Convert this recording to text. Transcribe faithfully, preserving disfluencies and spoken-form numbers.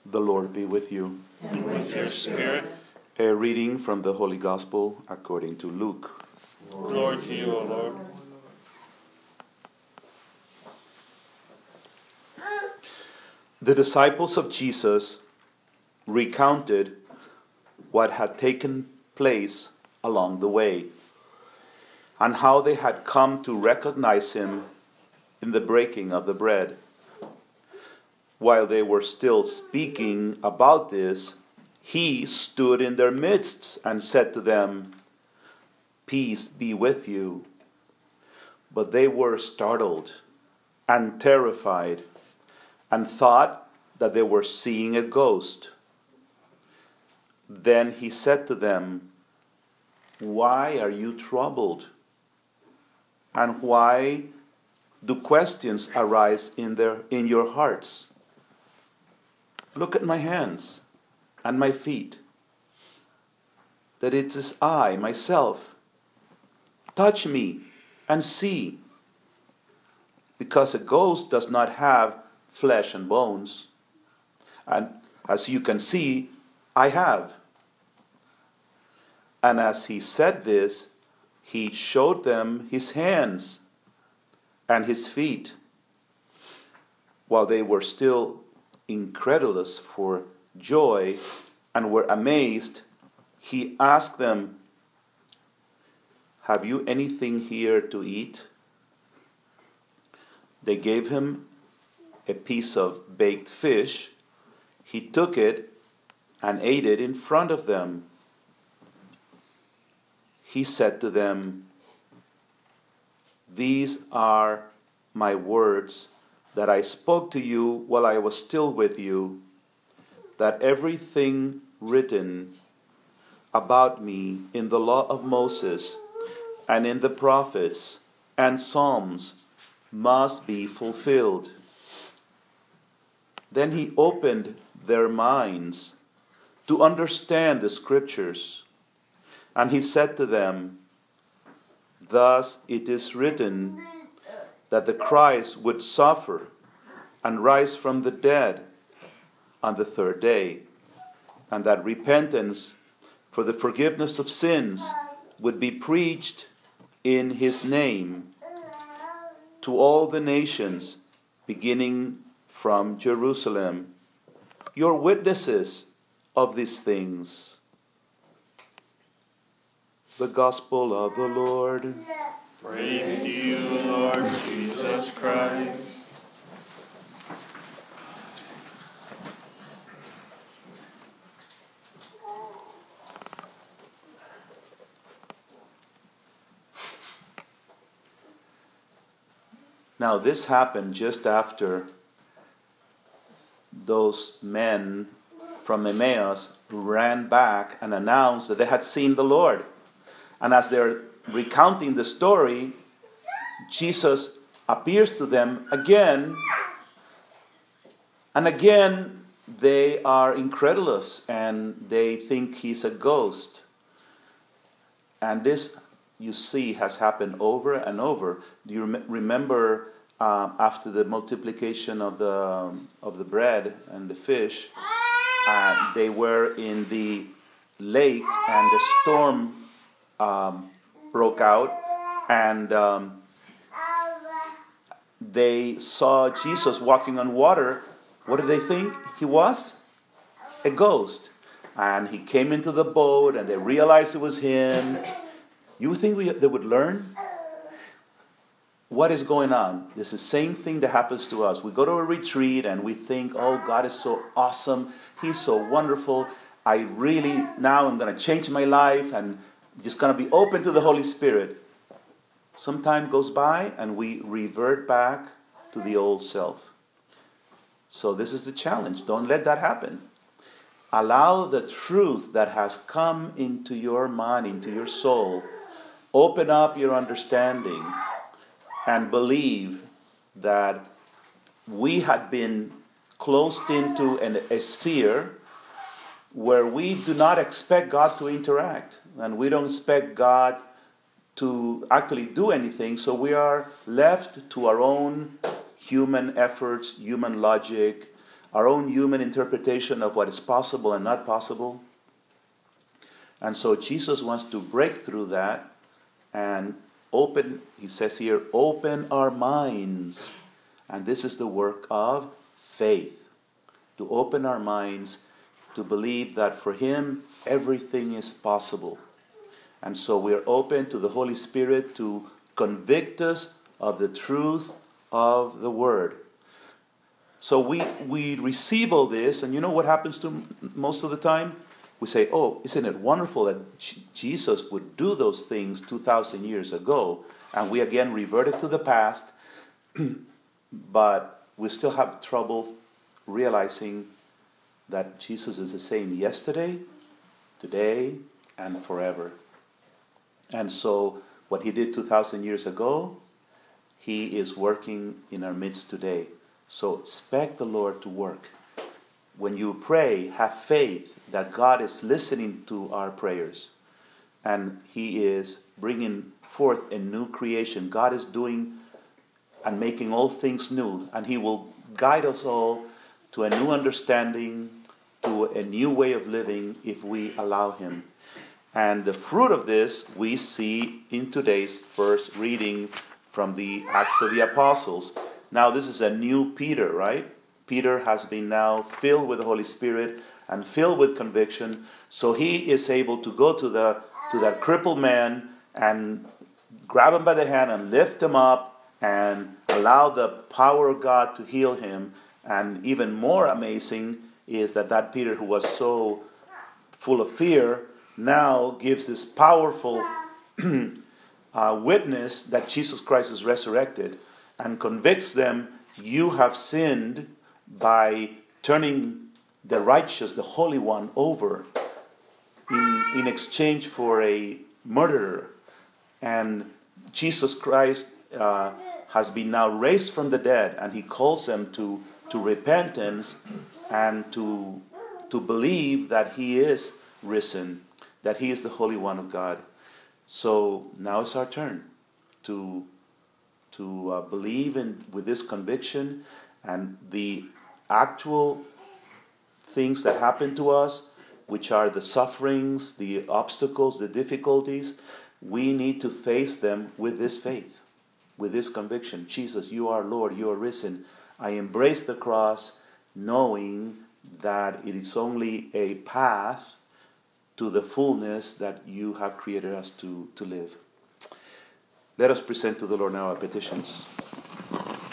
The Lord be with you. And with your spirit. A reading from the Holy Gospel according to Luke. Glory to you, O Lord. The disciples of Jesus recounted what had taken place along the way and how they had come to recognize him in the breaking of the bread. While they were still speaking about this, he stood in their midst and said to them, "Peace be with you." But they were startled and terrified and thought that they were seeing a ghost. Then he said to them, "Why are you troubled? And why do questions arise in their in your hearts? Look at my hands and my feet, that it is I, myself. Touch me and see, because a ghost does not have flesh and bones, and as you can see, I have." And as he said this, he showed them his hands and his feet. While they were still incredulous for joy and were amazed, he asked them, "Have you anything here to eat?" They gave him a piece of baked fish. He took it and ate it in front of them. He said to them, "These are my words that I spoke to you while I was still with you, that everything written about me in the law of Moses and in the prophets and Psalms must be fulfilled." Then he opened their minds to understand the scriptures, and he said to them, "Thus it is written that the Christ would suffer and rise from the dead on the third day, and that repentance for the forgiveness of sins would be preached in his name to all the nations, beginning from Jerusalem. You're witnesses of these things." The Gospel of the Lord. Praise to you, Lord Jesus Christ. Now this happened just after those men from Emmaus ran back and announced that they had seen the Lord. And as they're recounting the story, Jesus appears to them again, and again they are incredulous and they think he's a ghost. And this, you see, has happened over and over. Do you rem- remember uh, after the multiplication of the um, of the bread and the fish, uh, they were in the lake and the storm um, broke out, and um, they saw Jesus walking on water. What did they think he was? A ghost. And he came into the boat and they realized it was him. You think we, they would learn? What is going on? It's the same thing that happens to us. We go to a retreat and we think, oh, God is so awesome. He's so wonderful. I really, now I'm going to change my life and just going to be open to the Holy Spirit. Some time goes by and we revert back to the old self. So this is the challenge. Don't let that happen. Allow the truth that has come into your mind, into your soul. Open up your understanding and believe that we had been closed into an, a sphere where we do not expect God to interact. And we don't expect God to actually do anything. So we are left to our own human efforts, human logic, our own human interpretation of what is possible and not possible. And so Jesus wants to break through that and open, he says here, open our minds. And this is the work of faith. To open our minds to believe that for him everything is possible. And so we are open to the Holy Spirit to convict us of the truth of the Word. So we, we receive all this, and you know what happens to m- most of the time? We say, oh, isn't it wonderful that J- Jesus would do those things two thousand years ago, and we again reverted to the past, but we still have trouble realizing that Jesus is the same yesterday, today, and forever. And so what he did two thousand years ago, he is working in our midst today. So expect the Lord to work. When you pray, have faith that God is listening to our prayers. And he is bringing forth a new creation. God is doing and making all things new. And he will guide us all to a new understanding, to a new way of living if we allow him. And the fruit of this we see in today's first reading from the Acts of the Apostles. Now this is a new Peter, right? Peter has been now filled with the Holy Spirit and filled with conviction. So he is able to go to the to that crippled man and grab him by the hand and lift him up and allow the power of God to heal him. And even more amazing is that that Peter, who was so full of fear, now gives this powerful uh, witness that Jesus Christ is resurrected and convicts them, you have sinned by turning the righteous, the Holy One, over in, in exchange for a murderer. And Jesus Christ uh, has been now raised from the dead, and he calls them to, to repentance and to, to believe that he is risen, that he is the Holy One of God. So now it's our turn to, to uh, believe in with this conviction, and the actual things that happen to us, which are the sufferings, the obstacles, the difficulties, we need to face them with this faith, with this conviction. Jesus, you are Lord, you are risen. I embrace the cross knowing that it is only a path to the fullness that you have created us to, to live. Let us present to the Lord now our petitions.